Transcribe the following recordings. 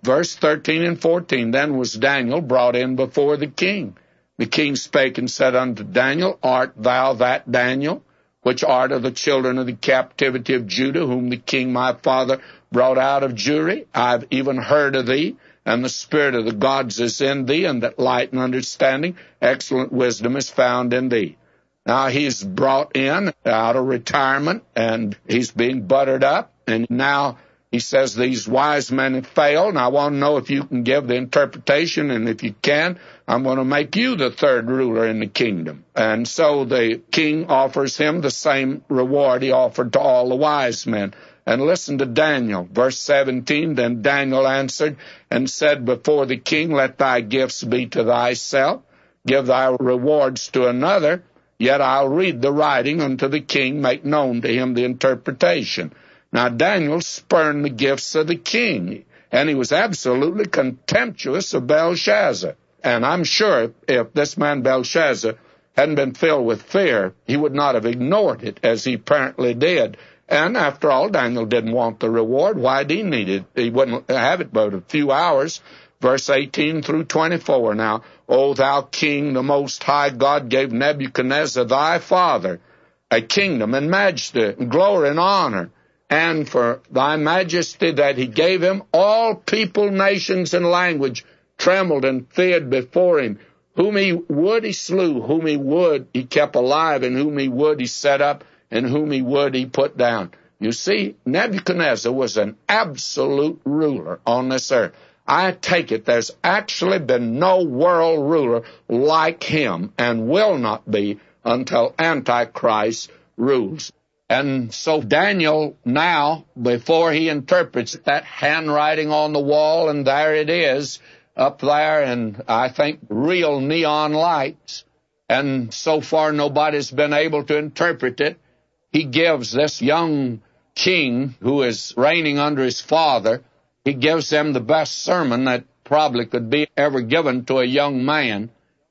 Verse 13 and 14, Then was Daniel brought in before the king. The king spake and said unto Daniel, Art thou that Daniel, which art of the children of the captivity of Judah, whom the king my father brought out of Jewry? I have even heard of thee, and the spirit of the gods is in thee, and that light and understanding, excellent wisdom is found in thee. Now he's brought in out of retirement, and he's being buttered up, and now he says these wise men have failed, and I want to know if you can give the interpretation, and if you can, I'm going to make you the third ruler in the kingdom. And so the king offers him the same reward he offered to all the wise men. And listen to Daniel, verse 17, Then Daniel answered and said before the king, Let thy gifts be to thyself, give thy rewards to another, yet I'll read the writing unto the king, make known to him the interpretation. Now Daniel spurned the gifts of the king, and he was absolutely contemptuous of Belshazzar. And I'm sure if this man Belshazzar hadn't been filled with fear, he would not have ignored it as he apparently did. And after all, Daniel didn't want the reward. Why did he need it? He wouldn't have it but a few hours. Verse 18 through 24. Now, O thou king, the most high God gave Nebuchadnezzar thy father a kingdom and majesty and glory and honor. And for thy majesty that he gave him, all people, nations, and language trembled and feared before him. Whom he would he slew, whom he would he kept alive, and whom he would he set up, and whom he would he put down. You see, Nebuchadnezzar was an absolute ruler on this earth. I take it there's actually been no world ruler like him, and will not be until Antichrist rules. And so Daniel now, before he interprets that handwriting on the wall, and there it is, up there, and I think real neon lights, and so far nobody's been able to interpret it. He gives this young king, who is reigning under his father, he gives him the best sermon that probably could be ever given to a young man.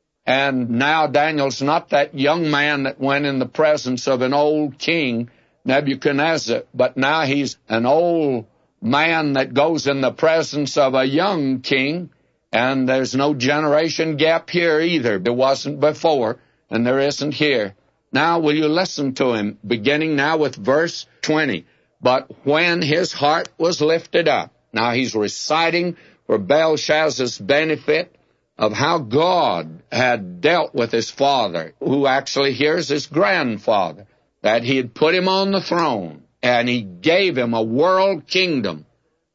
And now Daniel's not that young man that went in the presence of an old king, Nebuchadnezzar, but now he's an old man that goes in the presence of a young king. And there's no generation gap here either. There wasn't before, and there isn't here. Now will you listen to him, beginning now with verse 20. But when his heart was lifted up, now he's reciting for Belshazzar's benefit of how God had dealt with his father, who actually here is his grandfather, that he had put him on the throne, and he gave him a world kingdom.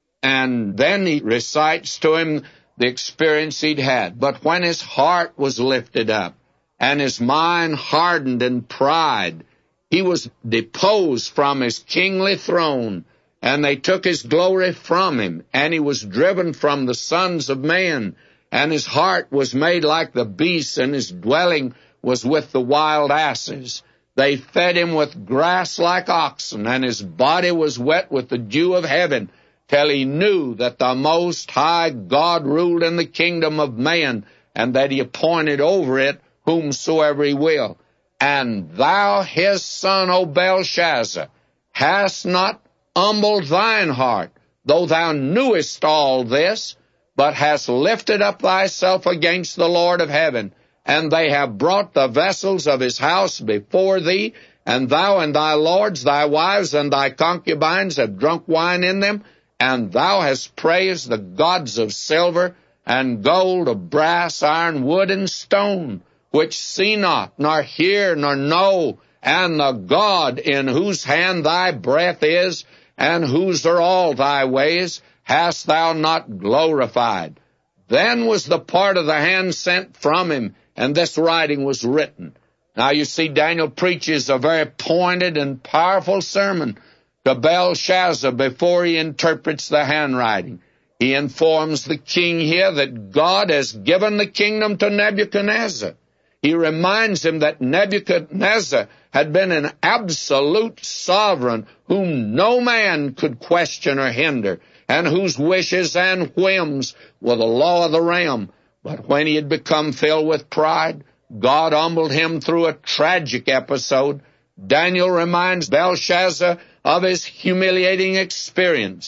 And then he recites to him the experience he'd had. But when his heart was lifted up, and his mind hardened in pride, he was deposed from his kingly throne, and they took his glory from him, and he was driven from the sons of men, and his heart was made like the beasts, and his dwelling was with the wild asses. They fed him with grass like oxen, and his body was wet with the dew of heaven, till he knew that the Most High God ruled in the kingdom of man, and that he appointed over it whomsoever he will. And thou, his son, O Belshazzar, hast not humbled thine heart, though thou knewest all this, but hast lifted up thyself against the Lord of heaven. And they have brought the vessels of his house before thee, and thou and thy lords, thy wives, and thy concubines have drunk wine in them, and thou hast praised the gods of silver, and gold, of brass, iron, wood, and stone, which see not, nor hear, nor know, and the God in whose hand thy breath is, and whose are all thy ways, hast thou not glorified. Then was the part of the hand sent from him, and this writing was written. Now you see, Daniel preaches a very pointed and powerful sermon to Belshazzar before he interprets the handwriting. He informs the king here that God has given the kingdom to Nebuchadnezzar. He reminds him that Nebuchadnezzar had been an absolute sovereign whom no man could question or hinder, and whose wishes and whims were the law of the realm. But when he had become filled with pride, God humbled him through a tragic episode. Daniel reminds Belshazzar of his humiliating experience,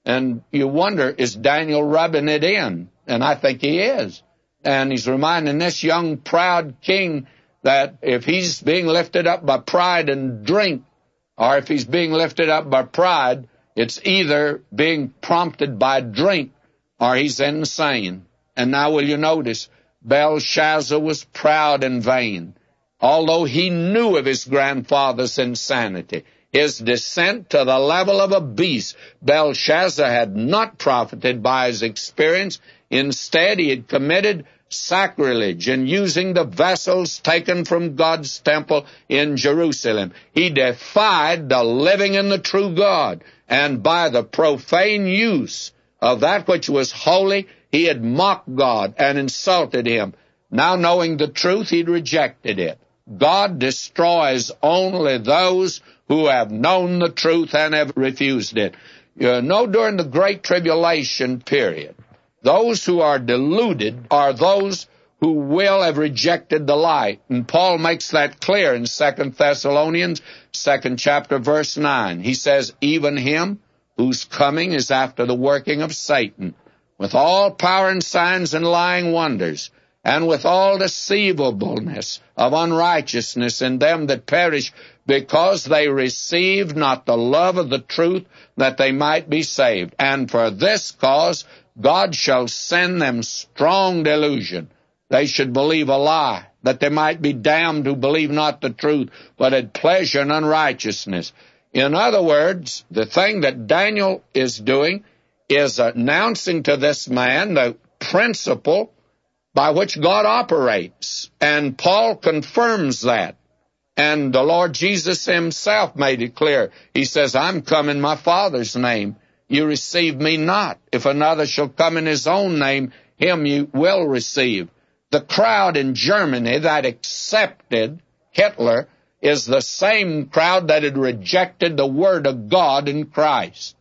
And you wonder, is Daniel rubbing it in? And I think he is. And he's reminding this young, proud king that if he's being lifted up by pride and drink, or if he's being lifted up by pride, it's either being prompted by drink or he's insane. And now will you notice, Belshazzar was proud and vain. Although he knew of his grandfather's insanity, his descent to the level of a beast, Belshazzar had not profited by his experience. Instead, he had committed sacrilege in using the vessels taken from God's temple in Jerusalem. He defied the living and the true God, and by the profane use of that which was holy, he had mocked God and insulted him. Now knowing the truth, he'd rejected it. God destroys only those who have known the truth and have refused it. You know, during the Great Tribulation period, those who are deluded are those who will have rejected the light. And Paul makes that clear in 2 Thessalonians, 2nd chapter, verse 9. He says, even him whose coming is after the working of Satan, with all power and signs and lying wonders, and with all deceivableness of unrighteousness in them that perish, because they received not the love of the truth, that they might be saved. And for this cause God shall send them strong delusion. They should believe a lie, that they might be damned who believe not the truth, but had pleasure in unrighteousness. In other words, the thing that Daniel is doing is announcing to this man the principle by which God operates. And Paul confirms that. And the Lord Jesus himself made it clear. He says, I'm come in my Father's name. You receive me not. If another shall come in his own name, him you will receive. The crowd in Germany that accepted Hitler is the same crowd that had rejected the Word of God in Christ.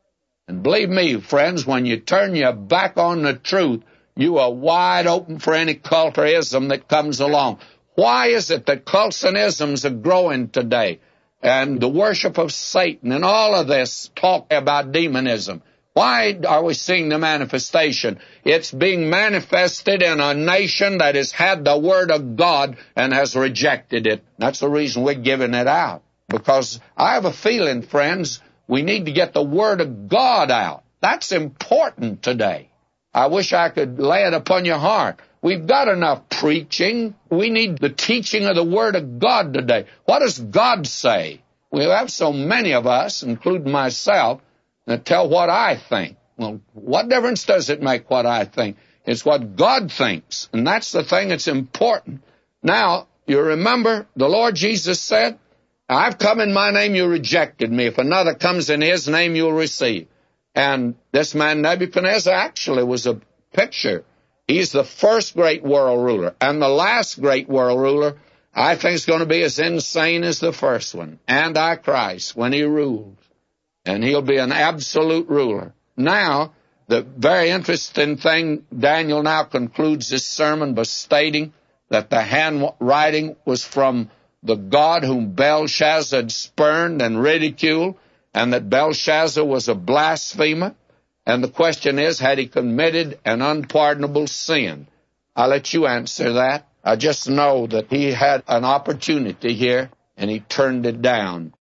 And believe me, friends, when you turn your back on the truth, you are wide open for any cult or ism that comes along. Why is it that cults and isms are growing today? And the worship of Satan and all of this talk about demonism. Why are we seeing the manifestation? It's being manifested in a nation that has had the Word of God and has rejected it. That's the reason we're giving it out. Because I have a feeling, friends, we need to get the Word of God out. That's important today. I wish I could lay it upon your heart. We've got enough preaching. We need the teaching of the Word of God today. What does God say? We have so many of us, including myself, that tell what I think. Well, what difference does it make what I think? It's what God thinks, and that's the thing that's important. Now, you remember the Lord Jesus said, I've come in my name, you rejected me. If another comes in his name, you'll receive. And this man Nebuchadnezzar actually was a picture. He's the first great world ruler. And the last great world ruler, I think, is going to be as insane as the first one, Antichrist, when he rules. And he'll be an absolute ruler. Now, the very interesting thing, Daniel now concludes this sermon by stating that the handwriting was from the God whom Belshazzar had spurned and ridiculed, and that Belshazzar was a blasphemer. And the question is, had he committed an unpardonable sin? I'll let you answer that. I just know that he had an opportunity here, and he turned it down.